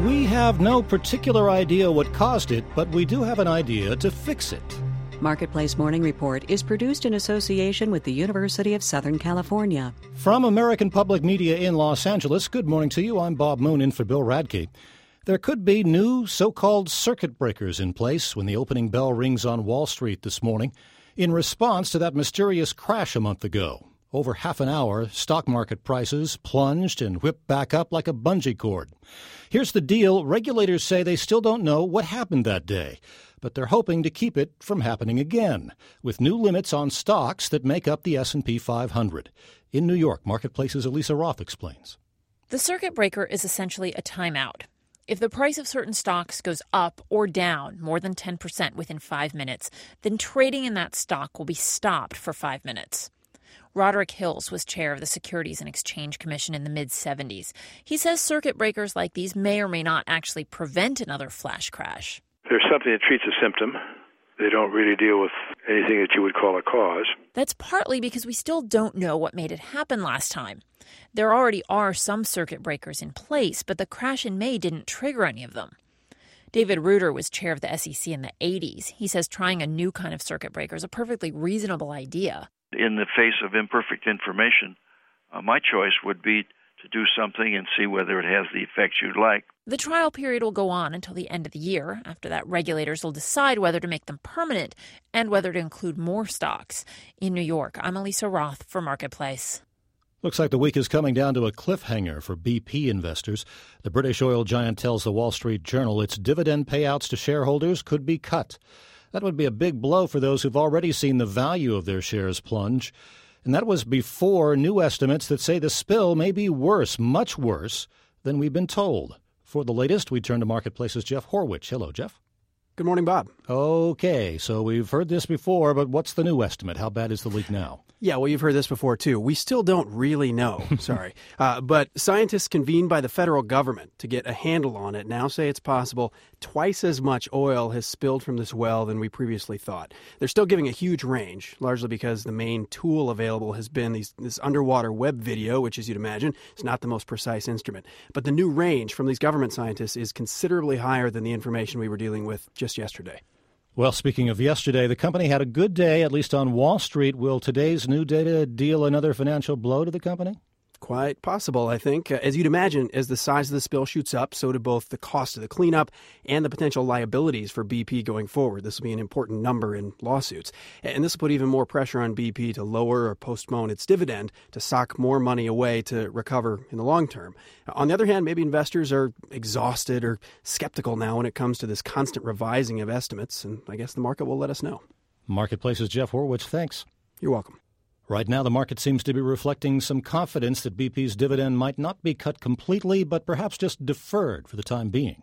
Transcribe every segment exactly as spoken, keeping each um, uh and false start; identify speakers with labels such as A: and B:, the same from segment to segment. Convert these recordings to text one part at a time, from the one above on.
A: We have no particular idea what caused it, but we do have an idea to fix it.
B: Marketplace Morning Report is produced in association with the University of Southern California.
A: From American Public Media in Los Angeles, good morning to you. I'm Bob Moon in for Bill Radke. There could be new so-called circuit breakers in place when the opening bell rings on Wall Street this morning in response to that mysterious crash a month ago. Over half an hour, stock market prices plunged and whipped back up like a bungee cord. Here's the deal. Regulators say they still don't know what happened that day, but they're hoping to keep it from happening again, with new limits on stocks that make up the S and P five hundred. In New York, Marketplace's Elisa Roth explains.
C: The circuit breaker is essentially a timeout. If the price of certain stocks goes up or down more than ten percent within five minutes, then trading in that stock will be stopped for five minutes. Roderick Hills was chair of the Securities and Exchange Commission in the mid-seventies. He says circuit breakers like these may or may not actually prevent another flash crash.
D: There's something that treats a symptom. They don't really deal with anything that you would call a cause.
C: That's partly because we still don't know what made it happen last time. There already are some circuit breakers in place, but the crash in May didn't trigger any of them. David Reuter was chair of the S E C in the eighties. He says trying a new kind of circuit breaker is a perfectly reasonable idea.
E: In the face of imperfect information, uh, my choice would be to do something and see whether it has the effects you'd like.
C: The trial period will go on until the end of the year. After that, regulators will decide whether to make them permanent and whether to include more stocks. In New York, I'm Elisa Roth for Marketplace.
A: Looks like the week is coming down to a cliffhanger for B P investors. The British oil giant tells the Wall Street Journal its dividend payouts to shareholders could be cut. That would be a big blow for those who've already seen the value of their shares plunge. And that was before new estimates that say the spill may be worse, much worse, than we've been told. For the latest, we turn to Marketplace's Jeff Horwich. Hello, Jeff.
F: Good morning, Bob.
A: Okay, so we've heard this before, but what's the new estimate? How bad is the leak now?
F: Yeah, well, you've heard this before, too. We still don't really know, sorry. Uh, but scientists convened by the federal government to get a handle on it now say it's possible twice as much oil has spilled from this well than we previously thought. They're still giving a huge range, largely because the main tool available has been these, this underwater web video, which, as you'd imagine, is not the most precise instrument. But the new range from these government scientists is considerably higher than the information we were dealing with just yesterday.
A: Well, speaking of yesterday, the company had a good day, at least on Wall Street. Will today's new data deal another financial blow to the company?
F: Quite possible, I think. As you'd imagine, as the size of the spill shoots up, so do both the cost of the cleanup and the potential liabilities for B P going forward. This will be an important number in lawsuits. And this will put even more pressure on B P to lower or postpone its dividend to sock more money away to recover in the long term. On the other hand, maybe investors are exhausted or skeptical now when it comes to this constant revising of estimates, and I guess the market will let us know.
A: Marketplace's Jeff Horwich, thanks.
F: You're welcome.
A: Right now, the market seems to be reflecting some confidence that B P's dividend might not be cut completely, but perhaps just deferred for the time being.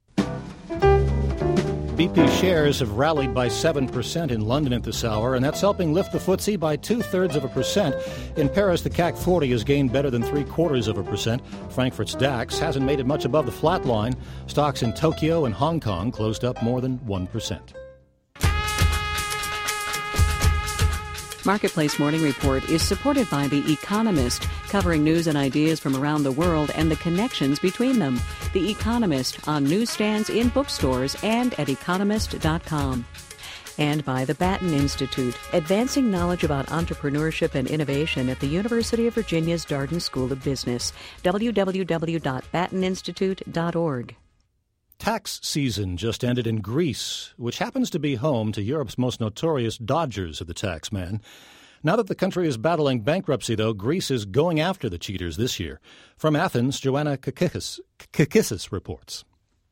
A: B P shares have rallied by seven percent in London at this hour, and that's helping lift the F T S E by two-thirds of a percent. In Paris, the C A C forty has gained better than three-quarters of a percent. Frankfurt's DAX hasn't made it much above the flat line. Stocks in Tokyo and Hong Kong closed up more than one percent.
B: Marketplace Morning Report is supported by The Economist, covering news and ideas from around the world and the connections between them. The Economist on newsstands, in bookstores, and at economist dot com. And by the Batten Institute, advancing knowledge about entrepreneurship and innovation at the University of Virginia's Darden School of Business. w w w dot batten institute dot org.
A: Tax season just ended in Greece, which happens to be home to Europe's most notorious dodgers of the tax man. Now that the country is battling bankruptcy, though, Greece is going after the cheaters this year. From Athens, Joanna Kakissis, Kakissis reports.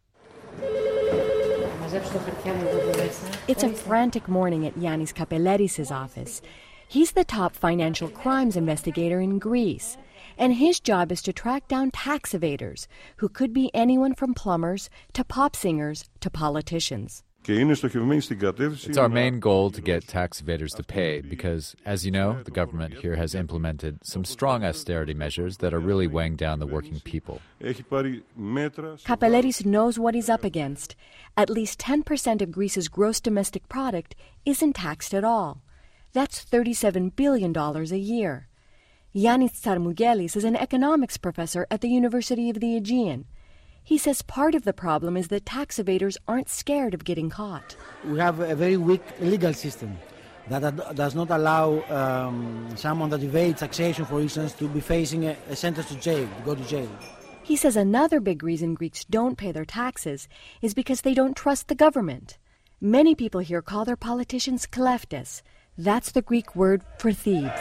G: It's a frantic morning at Yannis Kapeleris' office. He's the top financial crimes investigator in Greece, and his job is to track down tax evaders, who could be anyone from plumbers to pop singers to politicians.
H: It's our main goal to get tax evaders to pay because, as you know, the government here has implemented some strong austerity measures that are really weighing down the working people.
G: Kapeleris knows what he's up against. At least ten percent of Greece's gross domestic product isn't taxed at all. That's thirty-seven billion dollars a year. Yannis Tsarmougelis is an economics professor at the University of the Aegean. He says part of the problem is that tax evaders aren't scared of getting caught.
I: We have a very weak legal system that does not allow um, someone that evades taxation, for instance, to be facing a, a sentence to jail, to go to jail.
G: He says another big reason Greeks don't pay their taxes is because they don't trust the government. Many people here call their politicians kleftes. That's the Greek word for thieves.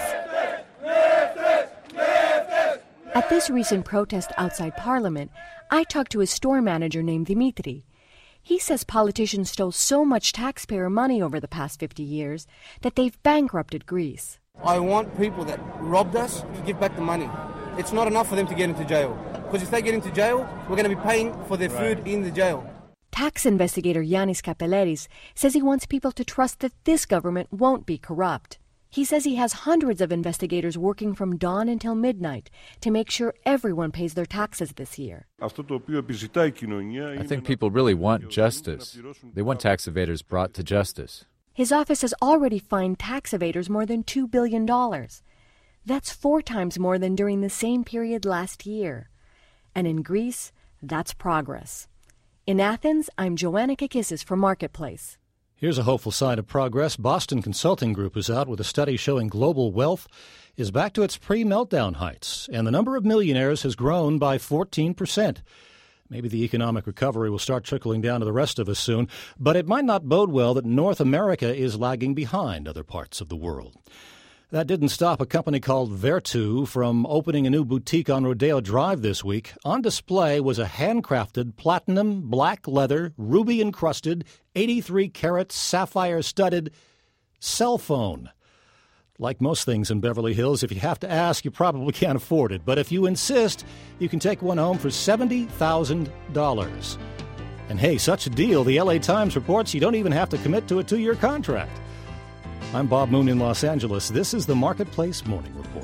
G: At this recent protest outside Parliament, I talked to a store manager named Dimitri. He says politicians stole so much taxpayer money over the past fifty years that they've bankrupted Greece.
J: I want people that robbed us to give back the money. It's not enough for them to get into jail. Because if they get into jail, we're going to be paying for their food right. in the jail.
G: Tax investigator Yannis Kapeleris says he wants people to trust that this government won't be corrupt. He says he has hundreds of investigators working from dawn until midnight to make sure everyone pays their taxes this year.
H: I think people really want justice. They want tax evaders brought to justice.
G: His office has already fined tax evaders more than two billion dollars. That's four times more than during the same period last year. And in Greece, that's progress. In Athens, I'm Joanna Kakissis for Marketplace.
A: Here's a hopeful sign of progress. Boston Consulting Group is out with a study showing global wealth is back to its pre-meltdown heights, and the number of millionaires has grown by fourteen percent. Maybe the economic recovery will start trickling down to the rest of us soon, but it might not bode well that North America is lagging behind other parts of the world. That didn't stop a company called Vertu from opening a new boutique on Rodeo Drive this week. On display was a handcrafted platinum, black leather, ruby-encrusted, eighty-three karat, sapphire-studded cell phone. Like most things in Beverly Hills, if you have to ask, you probably can't afford it. But if you insist, you can take one home for seventy thousand dollars. And hey, such a deal, the L A Times reports you don't even have to commit to a two-year contract. I'm Bob Moon in Los Angeles. This is the Marketplace Morning Report.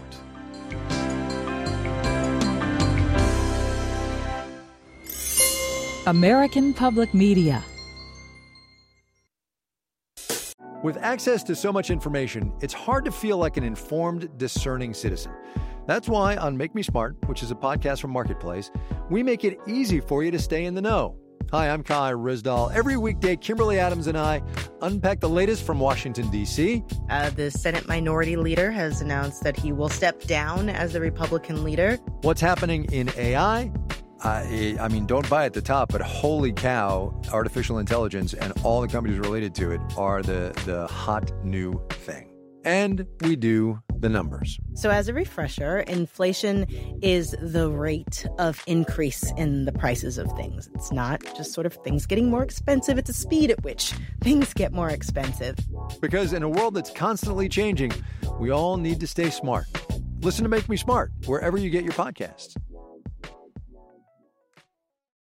K: American Public Media.
L: With access to so much information, it's hard to feel like an informed, discerning citizen. That's why on Make Me Smart, which is a podcast from Marketplace, we make it easy for you to stay in the know. Hi, I'm Kai Rizdal. Every weekday, Kimberly Adams and I unpack the latest from Washington, D C.
M: Uh, the Senate Minority Leader has announced that he will step down as the Republican leader.
L: What's happening in A I? Uh, I mean, don't buy at the top, but holy cow, artificial intelligence and all the companies related to it are the, the hot new thing. And we do the numbers.
M: So as a refresher, inflation is the rate of increase in the prices of things. It's not just sort of things getting more expensive. It's the speed at which things get more expensive.
L: Because in a world that's constantly changing, we all need to stay smart. Listen to Make Me Smart wherever you get your podcasts.